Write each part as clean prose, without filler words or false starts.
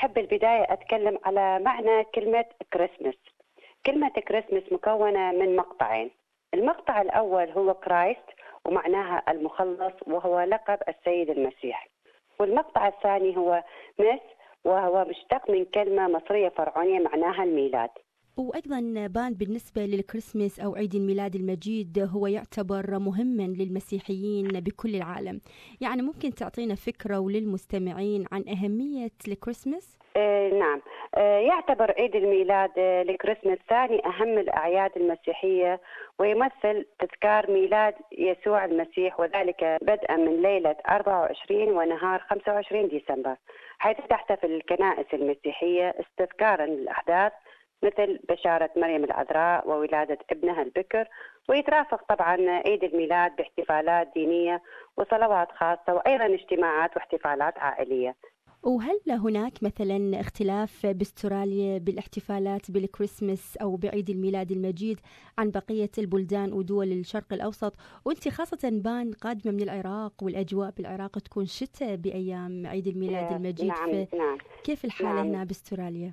أحب البداية أتكلم على معنى كلمة كريسمس. كلمة كريسمس مكونة من مقطعين. المقطع الأول هو كرايست ومعناها المخلص وهو لقب السيد المسيح، والمقطع الثاني هو مس وهو مشتق من كلمة مصرية فرعونية معناها الميلاد. وأيضا بان بالنسبة للكريسماس أو عيد الميلاد المجيد هو يعتبر مهما للمسيحيين بكل العالم. يعني ممكن تعطينا فكرة وللمستمعين عن أهمية الكريسماس؟ نعم. يعتبر عيد الميلاد الكريسماس ثاني أهم الأعياد المسيحية، ويمثل تذكار ميلاد يسوع المسيح، وذلك بدءا من ليلة 24 ونهار 25 ديسمبر، حيث تحتفل الكنائس المسيحية استذكارا للأحداث مثل بشارة مريم العذراء وولادة ابنها البكر. ويترافق طبعا عيد الميلاد باحتفالات دينية وصلوات خاصة، وأيضا اجتماعات واحتفالات عائلية. وهل هناك مثلا اختلاف باستراليا بالاحتفالات بالكريسماس أو بعيد الميلاد المجيد عن بقية البلدان ودول الشرق الأوسط؟ وانت خاصة بان قادمة من العراق، والأجواء بالعراق تكون شتاء بأيام عيد الميلاد المجيد. نعم. كيف الحالة هنا باستراليا؟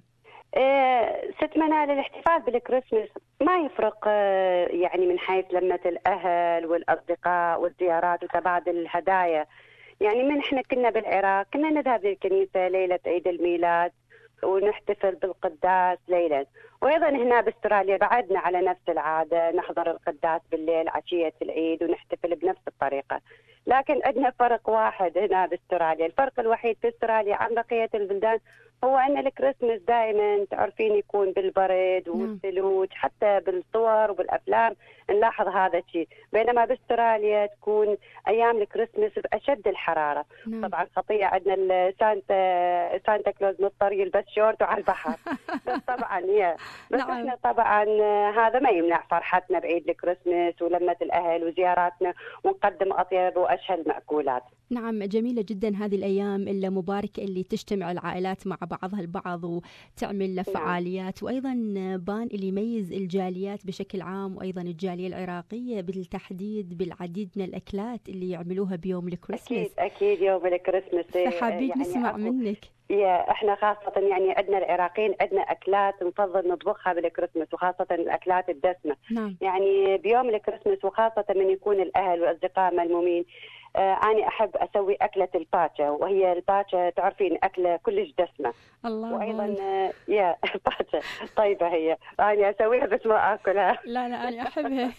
ست منال، الاحتفال بالكريسماس ما يفرق يعني من حيث لمة الأهل والأصدقاء والزيارات وتبادل الهدايا. يعني من احنا كنا بالعراق كنا نذهب للكنيسة ليلة عيد الميلاد ونحتفل بالقداس ليلا، وأيضا هنا باستراليا بعدنا على نفس العادة، نحضر القداس بالليل عشية العيد ونحتفل بنفس الطريقة. لكن عندنا فرق واحد هنا باستراليا، الفرق الوحيد في استراليا عن بقية البلدان هو أن الكريسماس دائما تعرفين يكون بالبرد والثلوج، حتى بالصور وبالأفلام نلاحظ هذا الشيء، بينما باستراليا تكون أيام الكريسماس بأشد الحرارة. طبعا خطية عندنا سانتا كلوز مضطر يلبس شورت وعلى البحر بس طبعا بس احنا طبعا هذا ما يمنع فرحتنا بعيد الكريسماس ولمة الأهل وزياراتنا، ونقدم أطيب وأشهى المأكولات. نعم، جميلة جدا هذه الأيام المباركة اللي تجتمع العائلات مع بعضها البعض وتعمل فعاليات. وأيضا بان اللي يميز الجاليات بشكل عام وأيضا الجالية العراقية بالتحديد بالعديد من الأكلات اللي يعملوها بيوم الكريسماس. أكيد يوم الكريسماس فحابين يعني نسمع منك. احنا خاصة يعني عندنا العراقيين عندنا أكلات نفضل نطبخها بالكريسماس، وخاصة الأكلات الدسمة. نعم. يعني بيوم الكريسماس وخاصة من يكون الأهل والأصدقاء ملمومين، أنا أحب أسوي أكلة الباتشا، وهي الباتشا تعرفين أكلة كلش دسمة. الله. وأيضا باتشا طيبة هي، أنا أسويها بس ما أكلها. لا أنا أحبها.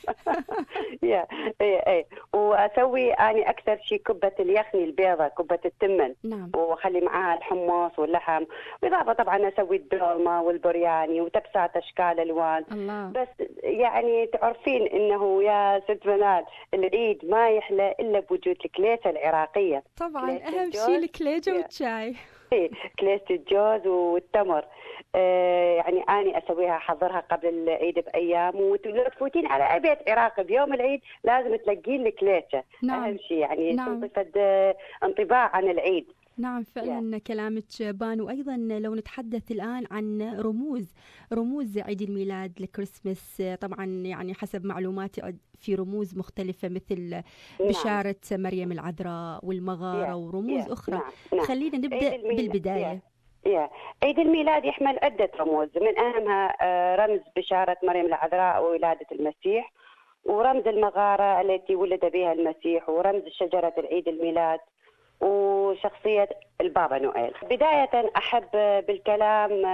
وأسوي أنا أكثر شيء كبة اليخني البيضة، كبة التمن. نعم. وأخلي معاها الحمص واللحم، وإضافة طبعا أسوي الدولمة والبرياني وتبسات أشكال ألوان. الله. بس يعني تعرفين إنه يا ست منال العيد ما يحلى إلا بوجود الكليسة العراقية. طبعا أهم شيء الكليجة والشاي. كليسة الجوز والتمر. يعني أنا أسويها أحضرها قبل العيد بأيام، ولو تفوتين على أي بيت عراقي بيوم العيد لازم تلقين الكليسة. نعم. أهم شيء يعني نعم. انطباع عن العيد. نعم فعلا كلامك بان. وأيضا لو نتحدث الآن عن رموز عيد الميلاد الكريسماس، طبعا يعني حسب معلوماتي في رموز مختلفة مثل بشارة مريم العذراء والمغارة ورموز أخرى. نعم. خلينا نبدأ بالبداية. عيد الميلاد يحمل عدة رموز، من أهمها رمز بشارة مريم العذراء وولادة المسيح، ورمز المغارة التي ولد بها المسيح، ورمز شجرة العيد الميلاد، وشخصية البابا نويل. بداية أحب بالكلام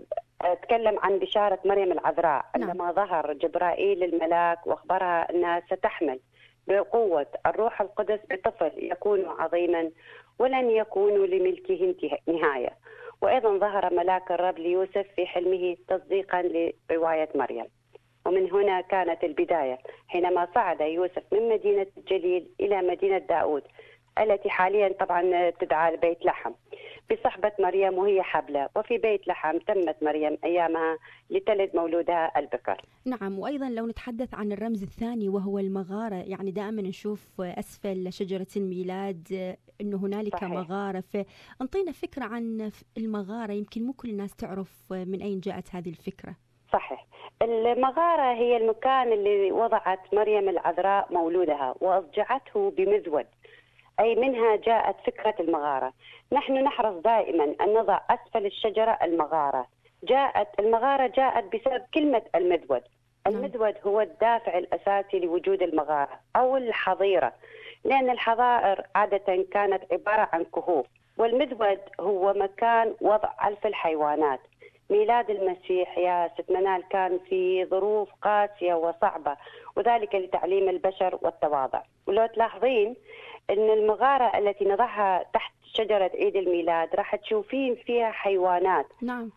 أتكلم عن بشارة مريم العذراء. عندما ظهر جبرائيل الملاك وأخبرها أنها ستحمل بقوة الروح القدس بطفل يكون عظيما ولن يكون لملكه نهاية. وأيضا ظهر ملاك الرب ليوسف في حلمه تصديقا لرواية مريم، ومن هنا كانت البداية حينما صعد يوسف من مدينة الجليل إلى مدينة داود التي حاليا طبعا تدعى بيت لحم بصحبة مريم وهي حبلة، وفي بيت لحم تمت مريم أيامها لتلد مولودها البكر. نعم. وأيضا لو نتحدث عن الرمز الثاني وهو المغارة، يعني دائما نشوف أسفل شجرة الميلاد أنه هنالك صحيح. مغارة، فانطينا فكرة عن المغارة، يمكن مو كل الناس تعرف من أين جاءت هذه الفكرة. صحيح. المغارة هي المكان اللي وضعت مريم العذراء مولودها وأضجعته بمذود. أي منها جاءت فكرة المغارة. نحن نحرص دائما أن نضع أسفل الشجرة المغارة. المغارة جاءت بسبب كلمة المذود. المذود هو الدافع الأساسي لوجود المغارة أو الحظيرة، لأن الحظائر عادة كانت عبارة عن كهوف، والمذود هو مكان وضع ألف الحيوانات. ميلاد المسيح يا ست منال كان في ظروف قاسية وصعبة، وذلك لتعليم البشر والتواضع. ولو تلاحظين أن المغارة التي نضعها تحت شجرة عيد الميلاد راح تشوفين فيها حيوانات. نعم.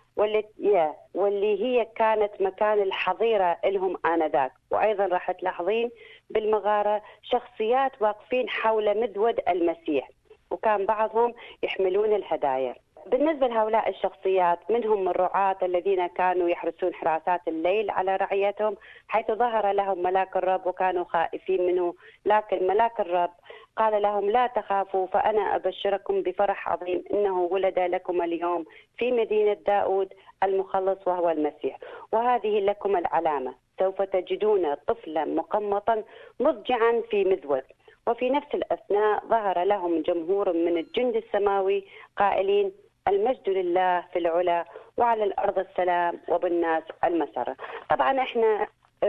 واللي هي كانت مكان الحظيرة لهم آنذاك. وأيضا راح تلاحظين بالمغارة شخصيات واقفين حول مذود المسيح، وكان بعضهم يحملون الهدايا. بالنسبة لهؤلاء الشخصيات منهم الرعاة الذين كانوا يحرسون حراسات الليل على رعيتهم، حيث ظهر لهم ملاك الرب وكانوا خائفين منه، لكن ملاك الرب قال لهم لا تخافوا، فأنا أبشركم بفرح عظيم، إنه ولد لكم اليوم في مدينة داود المخلص وهو المسيح، وهذه لكم العلامة، سوف تجدون طفلا مقمطا مضجعا في مذود. وفي نفس الأثناء ظهر لهم جمهور من الجند السماوي قائلين المجد لله في العلا وعلى الأرض السلام وبالناس المسرة. طبعا احنا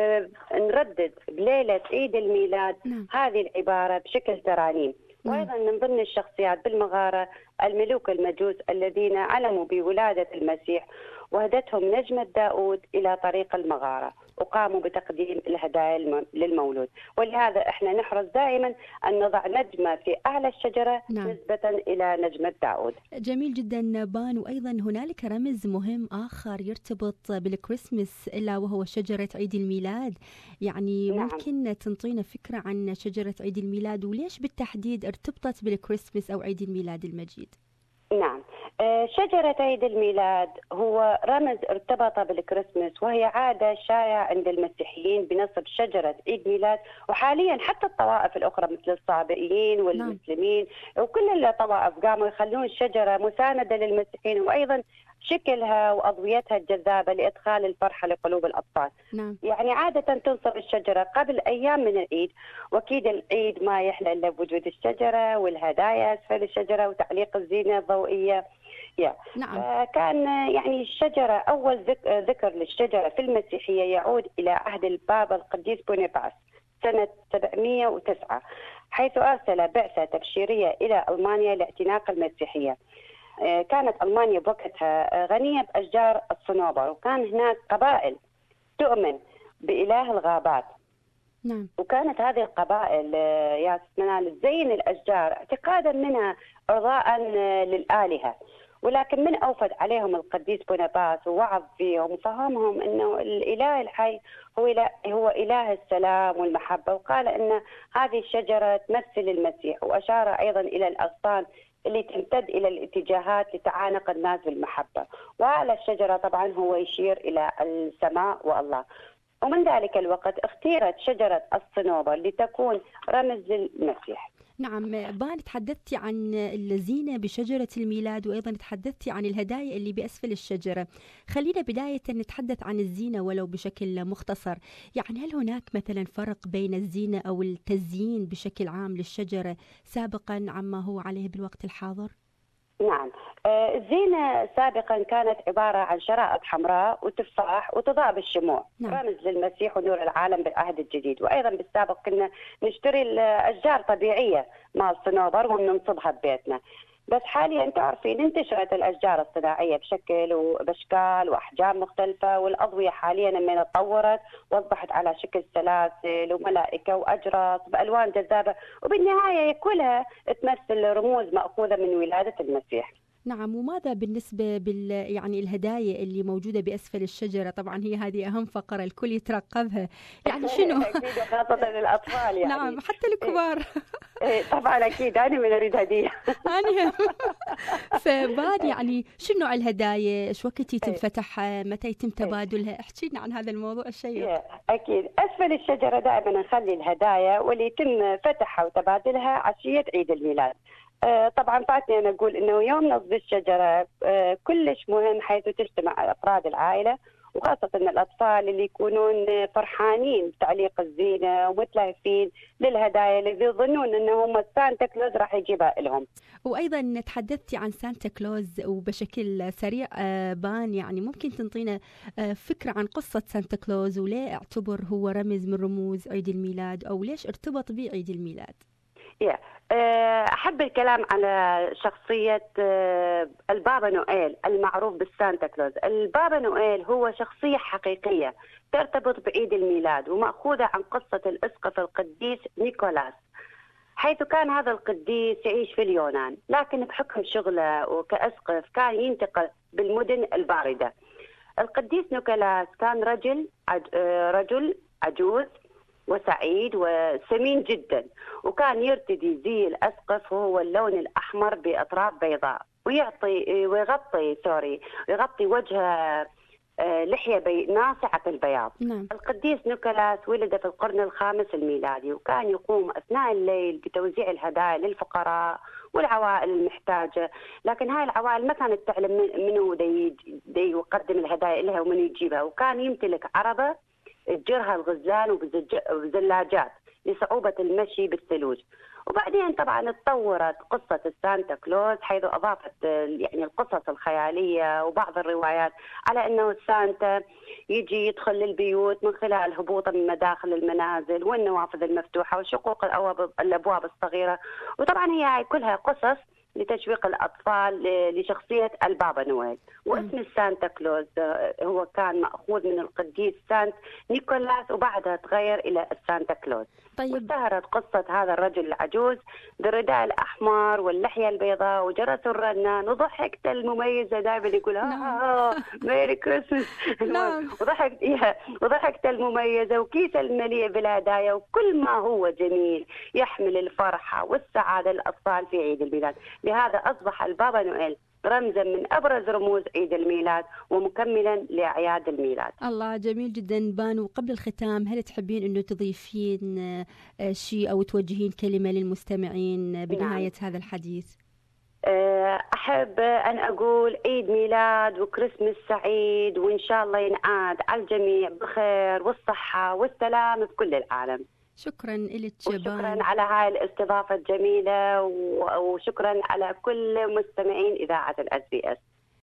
نردد بليلة عيد الميلاد هذه العبارة بشكل ترانيم. وأيضا من ضمن الشخصيات بالمغارة الملوك المجوس الذين علموا بولادة المسيح، وهدتهم نجمة داود إلى طريق المغارة، وقاموا بتقديم الهدايا للمولود. ولهذا احنا نحرص دائما أن نضع نجمة في أعلى الشجرة نسبة إلى نجمة داود. جميل جدا بان. وأيضا هنالك رمز مهم آخر يرتبط بالكريسماس إلا وهو شجرة عيد الميلاد. يعني ممكن تنطينا فكرة عن شجرة عيد الميلاد وليش بالتحديد ارتبطت بالكريسماس أو عيد الميلاد المجيد؟ نعم، شجرة عيد الميلاد هو رمز ارتبط بالكريسماس، وهي عادة شائعة عند المسيحيين بنصب شجرة عيد ميلاد، وحاليا حتى الطوائف الأخرى مثل الصابئيين والمسلمين وكل الطوائف قاموا يخلون الشجرة مساندة للمسيحيين، وأيضا شكلها وأضويتها الجذابة لإدخال الفرحة لقلوب الأطفال. يعني عادة تنصب الشجرة قبل أيام من العيد، وأكيد العيد ما يحلى إلا بوجود الشجرة والهدايا أسفل الشجرة وتعليق الزينة الضوئية. كان يعني الشجرة أول ذكر للشجرة في المسيحية يعود إلى عهد البابا القديس بونيفاس سنة 709، حيث أرسل بعثة تبشيرية إلى ألمانيا لاعتناق المسيحية. كانت ألمانيا بوقتها غنية بأشجار الصنوبر، وكان هناك قبائل تؤمن بإله الغابات. وكانت هذه القبائل يا منال تزين الأشجار اعتقادا منها إرضاء للآلهة، ولكن من أوفد عليهم القديس بونيفاس ووعظ فيهم وفهمهم أنه الإله الحي هو إله السلام والمحبة، وقال أن هذه الشجرة تمثل المسيح، وأشار أيضا إلى الأغصان اللي تمتد إلى الاتجاهات لتعانق الناس بالمحبة، وعلى الشجرة طبعا هو يشير إلى السماء والله. ومن ذلك الوقت اختيرت شجرة الصنوبر لتكون رمز للمسيح. نعم بان، تحدثتي عن الزينة بشجرة الميلاد وأيضا تحدثتي عن الهدايا اللي بأسفل الشجرة. خلينا بداية نتحدث عن الزينة ولو بشكل مختصر. يعني هل هناك مثلا فرق بين الزينة أو التزيين بشكل عام للشجرة سابقا عما هو عليه بالوقت الحاضر؟ نعم، الزينة سابقا كانت عبارة عن شرائط حمراء وتفاح وتضاء بالشموع، رمز للمسيح ونور العالم بالعهد الجديد. وأيضا بالسابق كنا نشتري الأشجار طبيعية مع الصنوبر وننصبها ببيتنا، بس حاليا تعرفين انتشرت الأشجار الصناعية بشكل وبأشكال وأحجام مختلفة، والأضوية حاليا لما تطورت وأصبحت على شكل سلاسل وملائكة وأجراس بألوان جذابة، وبالنهاية كلها تمثل رموز مأخوذة من ولادة المسيح. نعم، وماذا بالنسبة يعني الهدايا اللي موجودة بأسفل الشجرة؟ طبعا هي هذه أهم فقرة الكل يترقبها، يعني شنو؟ أكيد خاصة للأطفال يعني. نعم حتى الكبار. طبعا أكيد أنا من أريد هدية. أنا فبان يعني شنو نوع الهدايا؟ إيش وقت يتم فتحها؟ متى يتم تبادلها؟ احكي لنا عن هذا الموضوع الشيق. أكيد أسفل الشجرة دائما نخلي الهدايا واللي يتم فتحها وتبادلها عشية عيد الميلاد. طبعا فاتني أنا أقول إنه يوم نصب الشجرة كلش مهم، حيث تجتمع أفراد العائلة وخاصة الأطفال اللي يكونون فرحانين بتعليق الزينة ومتلهفين للهدايا اللي يظنون أنهم سانتا كلوز راح يجيبها لهم. وأيضا تحدثتي عن سانتا كلوز وبشكل سريع بان، يعني ممكن تنطينا فكرة عن قصة سانتا كلوز وليه اعتبر هو رمز من رموز عيد الميلاد أو ليش ارتبط بعيد الميلاد؟ أحب الكلام على شخصية البابا نويل المعروف بالسانتا كلوز. البابا نويل هو شخصية حقيقية ترتبط بعيد الميلاد ومأخوذة عن قصة الأسقف القديس نيكولاس، حيث كان هذا القديس يعيش في اليونان، لكن بحكم شغله وكأسقف كان ينتقل بالمدن الباردة. القديس نيكولاس كان رجل عجوز وسعيد وسمين جدا، وكان يرتدي زي الأسقف وهو اللون الأحمر بأطراف بيضاء، ويغطي وجهه لحية ناصعة البياض. نعم. القديس نيكولاس ولد في القرن الخامس الميلادي، وكان يقوم أثناء الليل بتوزيع الهدايا للفقراء والعوائل المحتاجة، لكن هاي العوائل ما كانت تعلم منه دي يقدم الهدايا لها ومن يجيبها، وكان يمتلك عربة تجرها الغزلان وبزلاجات لصعوبة المشي بالثلوج. وبعدين طبعا اتطورت قصة السانتا كلوز، حيث أضافت يعني القصص الخيالية وبعض الروايات على أنه السانتا يجي يدخل للبيوت من خلال هبوطه من مداخل المنازل والنوافذ المفتوحة وشقوق الأبواب الصغيرة. وطبعا هي كلها قصص لتشويق الأطفال لشخصية البابا نويل. واسم السانتا كلوز هو كان مأخوذ من القديس سانت نيكولاس، وبعدها تغير إلى السانتا كلوز. طيب. واشتهرت قصة هذا الرجل العجوز بالرداء الأحمر واللحية البيضاء وجرس الرنان وضحكته المميزة، دائما يقول ميري كريسمس. وضحكته المميزة وكيس المليء بالهدايا وكل ما هو جميل يحمل الفرحة والسعادة للأطفال في عيد الميلاد. لهذا أصبح البابا نويل رمزا من أبرز رموز عيد الميلاد ومكملا لأعياد الميلاد. الله، جميل جدا بان. وقبل الختام، هل تحبين أنه تضيفين شيء أو توجهين كلمة للمستمعين بنهاية هذا الحديث؟ أحب أن أقول عيد ميلاد وكريسمس سعيد، وإن شاء الله ينعاد على الجميع بخير والصحة والسلام في كل العالم. شكرا لك وشكرا على هاي الاستضافة الجميلة، وشكرا على كل مستمعين إذاعة الSBS.